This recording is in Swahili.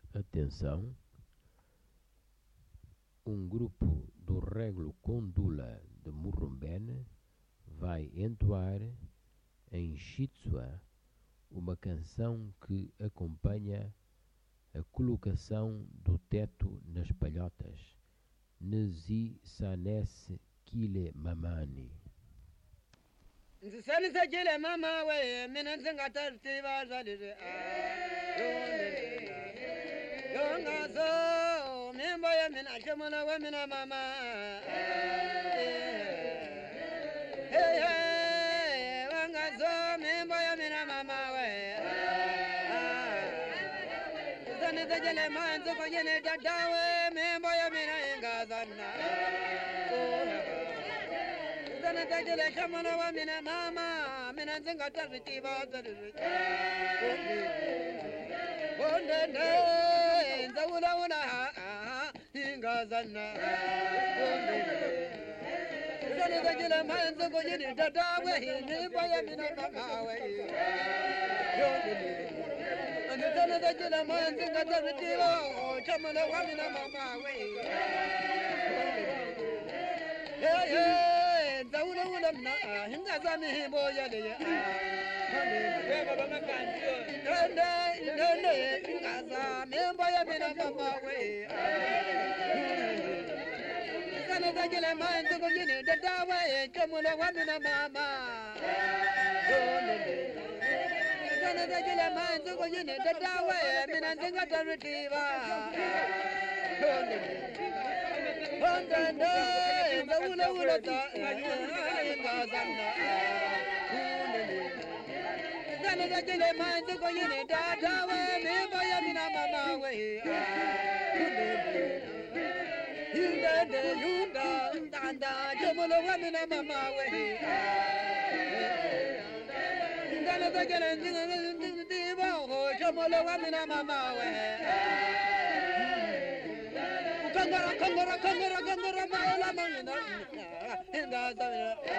Atenção, um grupo do Réglo Condula de Murrumbene vai entoar em Chitsua uma canção que acompanha a colocação do teto nas palhotas. Nzi Sanesse Kile Mamani. Sanesse Kile Mama we minanzinga tartiba zalire yonga so membo ya mina chamana wa mina mama hey hey wanga so membo ya mina mama we Sanesse Kile manzo ko yene dadawe membo ya mina inga zanna Sanesse Kile chamana wa mina mama mina zinga tartiba zalire Ondene zawula wuna ingazana Sanesse Kile manzo ko yene dadawe membo ya mina mama we Sanesse Kile manzo ko tartiba chamana wa mina mama we Hey hey zawula wuna ingazana boya le Nene ingaza membo ya mina mama we Sanesse Kile manzo ko yene dadawe chamana wa mina mama Sanesse Kile manzo ko yene dadawe mina zinga tartiba Ondene zawula wula ingazana Sanesse Kile manzo ko yene dadawe membo ya mina mama we Yunda ndanda chamana wa mina mama we Sanesse Kile zinga ho chamana wa mina mama we Kangara maela mangina inda